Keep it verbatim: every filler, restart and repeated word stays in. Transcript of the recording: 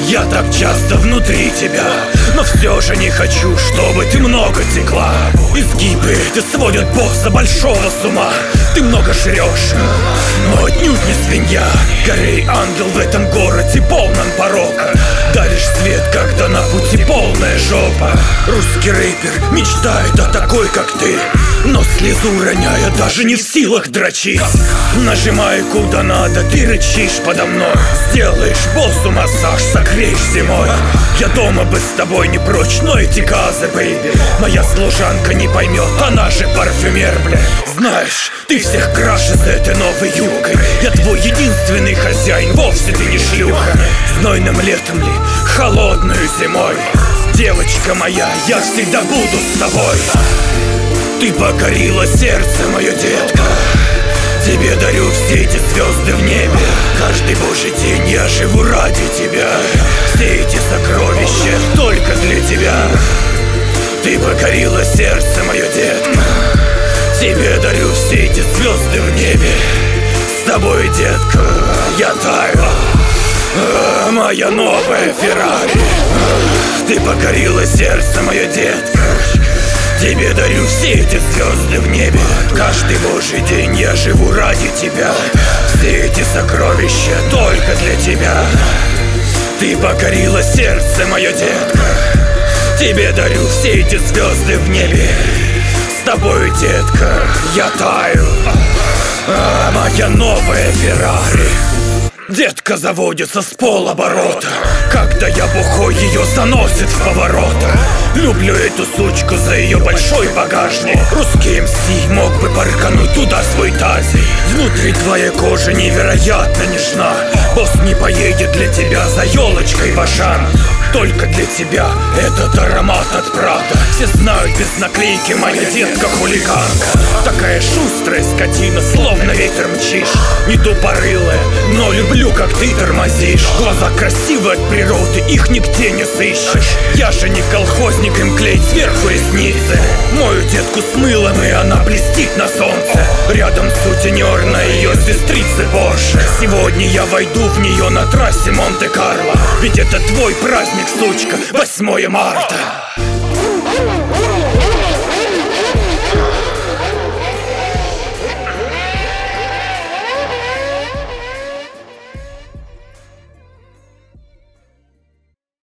Я так часто внутри тебя, но все же не хочу, чтобы ты много текла. Изгибы те сводят босса большого с ума. Ты много жрешь, но отнюдь не свинья. Скорей ангел в этом городе полном порока. Даришь свет, когда на пути полная жопа. Русский рэпер мечтает о такой, как ты, но слезу роняя, даже не в силах дрочить. Нажимай куда надо, ты рычишь подо мной. Сделаешь боссу массаж, согреешь зимой. Я дома бы с тобой не прочь, но эти газы, бэйби, моя служанка не поймет, она же парфюмер, бля. Знаешь, ты всех краши с этой новой юбкой. Я твой единственный хозяин, вовсе ты не шлюха. Знойным летом ли, холодную зимой, девочка моя, я всегда буду с тобой. Ты покорила сердце мое, детка. Тебе дарю все эти звезды в небе. Каждый божий день я живу ради тебя. Все эти сокровища только для тебя. Ты покорила сердце мое, детка. Тебе дарю все эти звезды в небе. С тобой, детка, я таю. А, моя новая Феррари. Ты покорила сердце мое, детка. Тебе дарю все эти звезды в небе. Каждый божий день я живу ради тебя. Все эти сокровища только для тебя. Ты покорила сердце мое, детка. Тебе дарю все эти звезды в небе. С тобой, детка, я таю. А, моя новая Феррари. Детка заводится с полоборота. Когда я бухой, ее заносит в повороты. Люблю эту сучку за ее большой багажник. Русский эм си мог бы паркануть туда свой тазик. Внутри твоей кожи невероятно нежна. Босс не поедет для тебя за елочкой в Ашан. Только для тебя этот аромат от Прада. Все знают без наклейки, моя детка хулиганка. Такая шустрая скотина, словно ветер мчишь. Не тупорылая, но люблю, как ты тормозишь. Глаза красивые от природы, их нигде не сыщешь. Я же не колхозник, им клеить сверху ресницы. Мою детку с мылом, и она блестит на солнце. Рядом сутенер ее сестрицы Порше. Сегодня я войду в нее на трассе Монте-Карло. Ведь это твой праздник, сучка, восьмое марта.